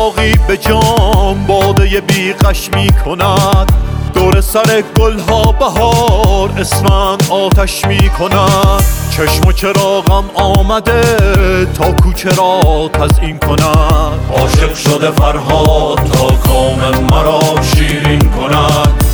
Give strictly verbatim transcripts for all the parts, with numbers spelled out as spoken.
ساقی به جام باده بیغش می کند. دور سر گلها بهار اسفند آتش می کند. چشم و چراغم آمده تا کوچه را تزیین کند. عاشق شده فرهاد تا کام مرا شیرین کند.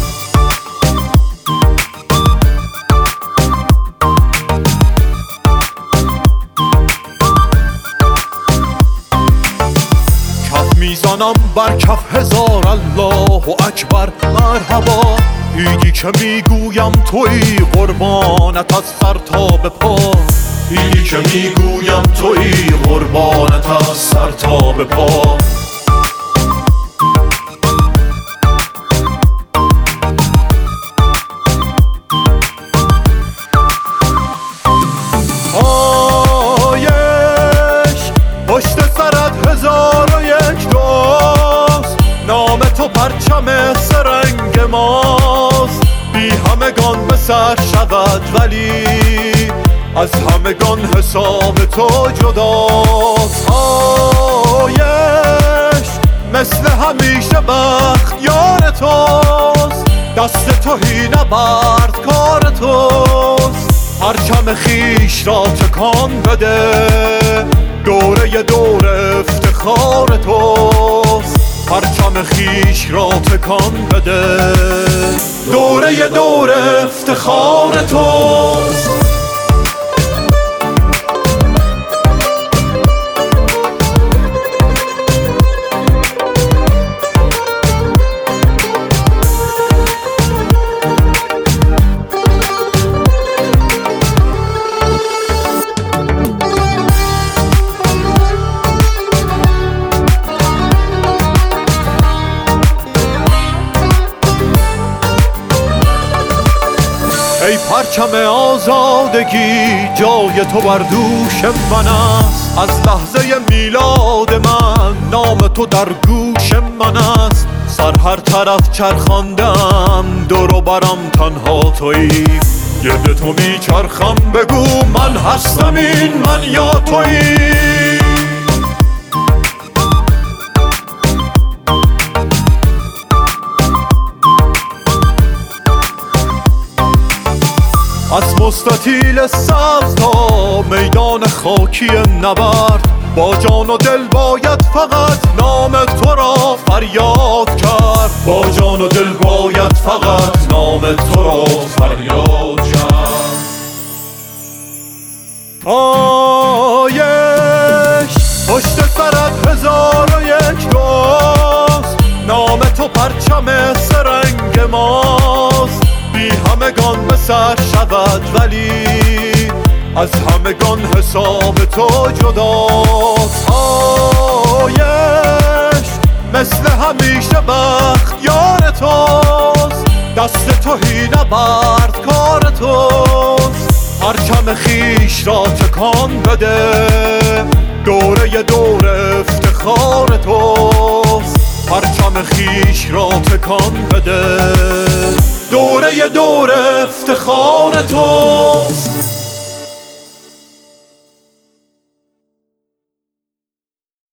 میزنم بر کف هزار الله و اکبر مرحبا. ایدی که میگویم تویی قربانت از سر تا به پا. ایدی که میگویم تویی قربانت از سر تا به پا. پشت سرت هزار و یک دوست، نام تو پرچم سرنگ ماست. بی همگان به سر شود ولی از همگان حساب تو جداست. آیش مثل همیشه بخت یار توست. دست توهی نبرد کار توست. پرچم خیش را تکان بده، دوره دور افتخار توست. پرچم خیش را تکان بده، دوره دور افتخار توست. ای پرچم آزادگی جای تو بر دوش من است. از لحظه میلاد من نام تو در گوش من است. سر هر طرف چرخاندم دور و برم تنها تویی. گرد تو میچرخم بگو من هستم این من یا تویی. از مستطیل سبز تا میدان خاکی نبرد، با جان و دل باید فقط نام تو را فریاد کرد. با جان و دل باید فقط نام تو را فریاد کرد. آیش پشت سرت هزار و یک دوست، نام تو پرچم سرنگ ماست. بی همگان به سر شود ولی از همگان حساب تو جداست. آیش مثل همیشه بخت یار توست. دست توهی نبرد کار توست. پرچم خیش را تکان بده، دوره دور افتخار توست. پرچم خیش را تکان بده، دوره دور افتخار توست.